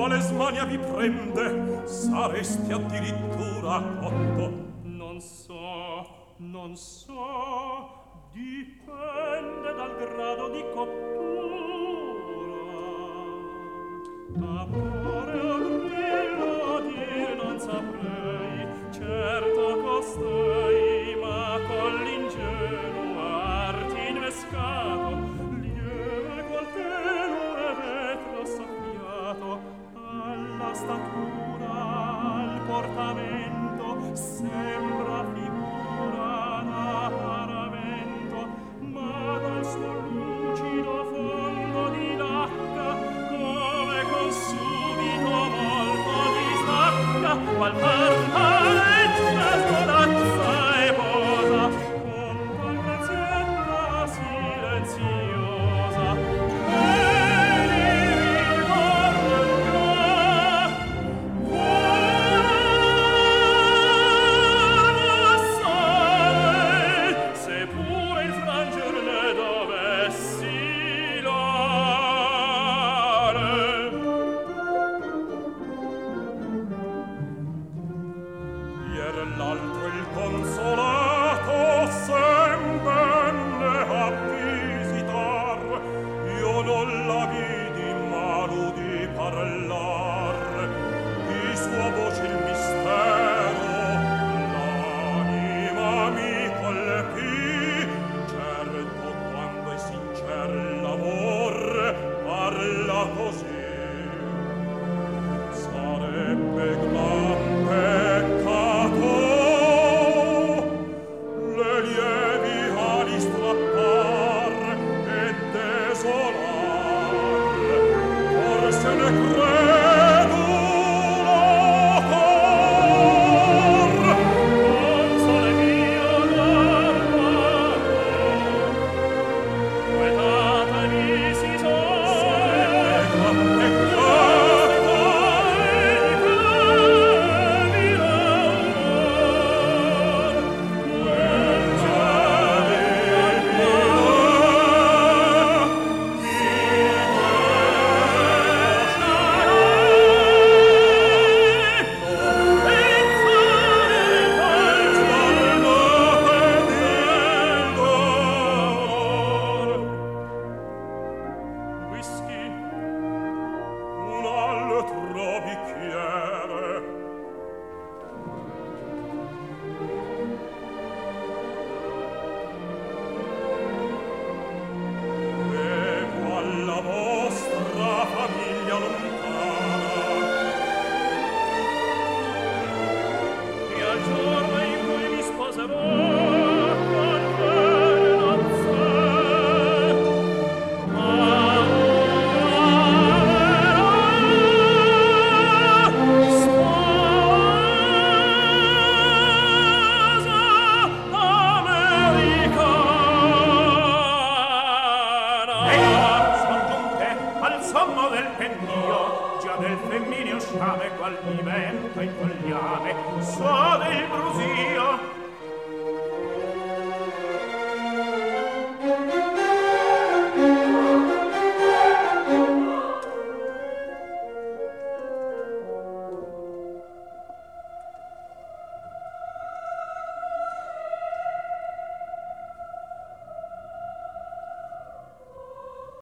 quale smania vi prende? Saresti addirittura cotto. Non so, dipende dal grado di cottura. Amore o grillo dir non saprei, certo costei, ma con l'ingenuo arte innescato, lieve col tenue vetro soffiato, alla statura, al portamento, sembra figura da paravento, ma dal suo lucido fondo di lacca, come con subito molto distacca, palpar paletta stonazza e posa, con palpezietta silenziosa, e li ritornerà. Se pure il franger ne dovessi lare. Ier l'altro il consolato sen venne a visitar, io non la vidi ma l'udi parlar, di sua voce il mistero l'anima mi colpì, certo quando è sincer l'amor parla così. Sarebbe gran peccato le lievi ali strappar e desolar, forse ne credulo cor, Console mio d'armado, quetatevi si sarebbe gran peccato whisky, un altro bicchiere. Bevo alla vostra famiglia lontana e al giorno in cui mi sposerò con belle nozze, Son giunte al sommo del pendio, già del femmineo sciame qual diventa infogliame, suona il brusio